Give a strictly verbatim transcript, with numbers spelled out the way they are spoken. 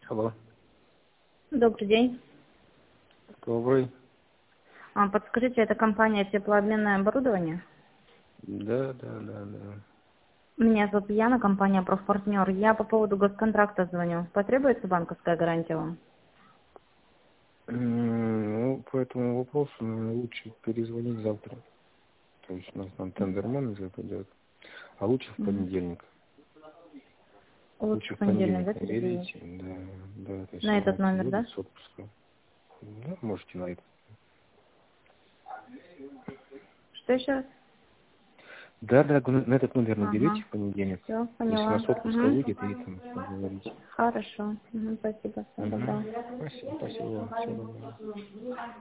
Алло. Добрый день. Добрый. А, подскажите, это компания теплообменное оборудование? Да, да, да, да. Меня зовут Яна, компания «Профпартнер». Я по поводу госконтракта звоню. Потребуется банковская гарантия вам? М, Ну, по этому вопросу, наверное, лучше перезвонить завтра. То есть у нас там тендер-менеджер идет. А лучше в Мгм. понедельник. Лучше Лучше в в понедельник, понедельник да, перезвонить? наберите. Да, да, то есть На она этот номер, да? приедет с отпуска. Да, можете на это. Что еще раз? Да, да, г- на этот номер Ага, наберите в понедельник. все, То есть она поняла. с отпуска Угу. выйдет и там поговорите. Хорошо. Мгм, спасибо, всего Угу. доброго. Спасибо, спасибо. Всего доброго.